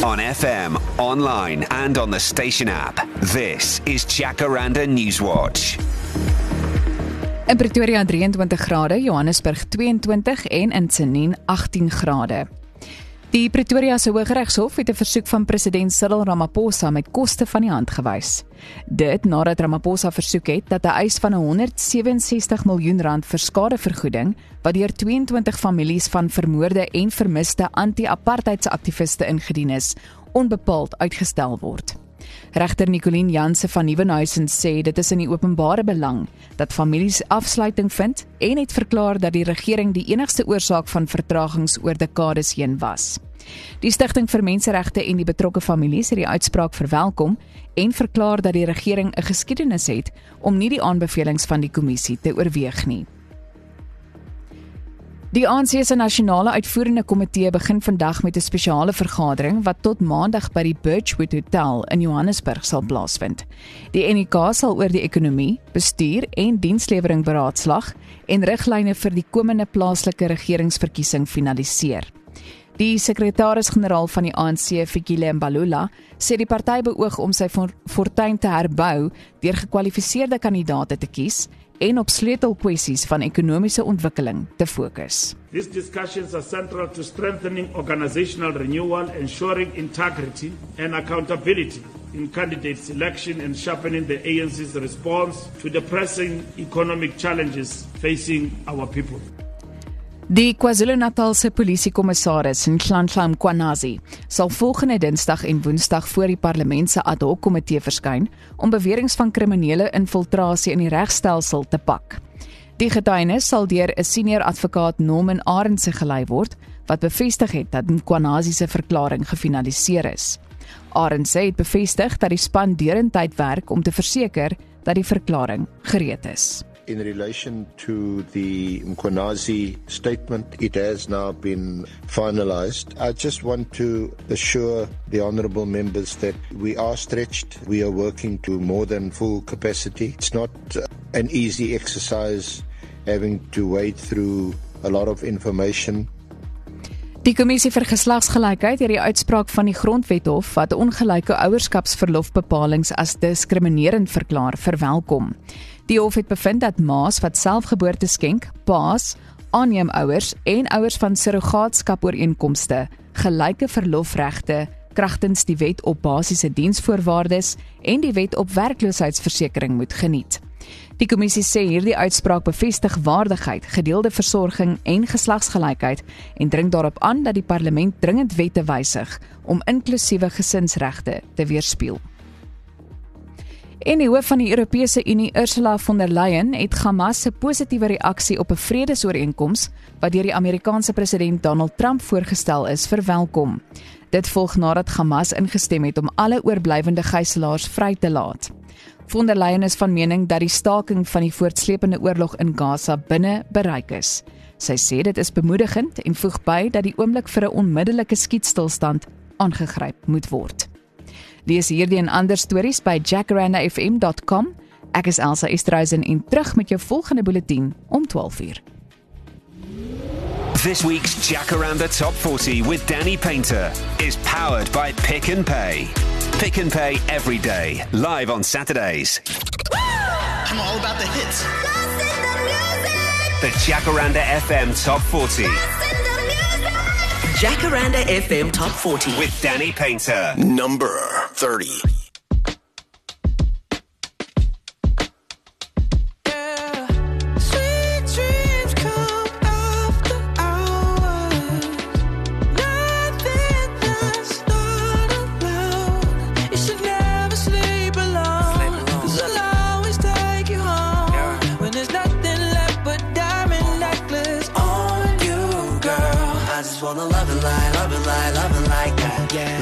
On FM, online and on the station app. This is Jacaranda Newswatch. In Pretoria 23 grade, Johannesburg 22 en in Tsenin 18 grade. Die Pretoria se Hooggeregshof het 'n versoek van president Cyril Ramaphosa met koste van die hand gewys. Dit nadat Ramaphosa versoek het dat 'n eis van R167 miljoen vir skadevergoeding wat deur 22 families van vermoorde en vermiste anti-apartheidsaktiviste ingedien is, onbepaald uitgestel word. Regter Nicolien Janse van Nieuwenhuizen sê dit is in die openbare belang dat families afsluiting vind en het verklaar dat die regering die enigste oorsaak van vertragings oor dekades heen was. Die Stichting vir Menseregte en die betrokke families het die uitspraak verwelkom en verklaar dat die regering 'n geskiedenis het om nie die aanbevelings van die kommissie te oorweeg nie. Die ANC se nasionale uitvoerende komitee begin vandag met 'n spesiale vergadering wat tot maandag by die Birchwood Hotel in Johannesburg sal plaasvind. Die NEK sal oor die ekonomie, bestuur en dienslewering beraadslag en riglyne vir die komende plaaslike regeringsverkiesing finaliseer. Die sekretaris-generaal van die ANC, Fikile Mbalula, sê die party beoog om sy fortuin te herbou deur gekwalifiseerde kandidaate te kies en op sleutelkwessies van ekonomiese ontwikkeling te fokus. These discussions are central to strengthening organizational renewal, ensuring integrity and accountability in candidate selection and sharpening the ANC's response to the pressing economic challenges facing our people. Die KwaZulu-Natalse polisiekommissaris, Nhlanhla Mkhwanazi, sal volgende Dinsdag en Woensdag voor die parlement se ad hoc komitee verskyn om beweringe van kriminele infiltrasie in die regstelsel te pak. Die getuienis sal deur 'n senior advokaat Norman Arendse gelei word, wat bevestig het dat Mkhwanazi se verklaring gefinaliseer is. Arendse het bevestig dat die span deurentyd werk om te verseker dat die verklaring gereed is. In relation to the Mkhwanazi statement, it has now been finalized. I just want to assure the honourable members that we are stretched. We are working to more than full capacity. It's not an easy exercise having to wade through a lot of information. Die Kommissie vir Geslagsgelykheid het die uitspraak van die Grondwethof wat ongelyke ouerskapsverlofbepalings as diskriminerend verklaar verwelkom. Die hof het bevind dat ma's wat selfgeboorte skenk, pa's, aanneemouers en ouers van surrogaatskapooreenkomste gelyke verlofregte kragtens die wet op basiese diensvoorwaardes en die wet op werkloosheidsversekering moet geniet. Die kommissie sê hierdie uitspraak bevestig waardigheid, gedeelde versorging en geslagsgelykheid en dring daarop aan dat die parlement dringend wette wysig om inklusiewe gesinsregte te weerspieël. En die hoof van die Europese Unie, Ursula von der Leyen, het Hamas se positiewe reaksie op 'n vredesooreenkoms wat deur die Amerikaanse president Donald Trump voorgestel is, verwelkom. Dit volg nadat Hamas ingestem het om alle oorblywende gijslaers vry te laat. Von der Leyen is van mening dat die staking van die voortslepende oorlog in Gaza binne bereik is. Sy sê dit is bemoedigend en voeg by dat die oomblik vir 'n onmiddellike skietstilstand aangegryp moet word. Lees hierdie en ander stories by jacarandafm.com. Ek is Elsa Esterhuizen en terug met jou volgende bulletin om 12:00. This week's Jacaranda Top 40 with Danny Painter is powered by Pick n Pay. Pick n Pay every day, live on Saturdays. I'm all about the hits. The Jacaranda FM Top 40 Jacaranda FM Top 40 with Danny Painter. Number 30. Wanna love it like that, yeah.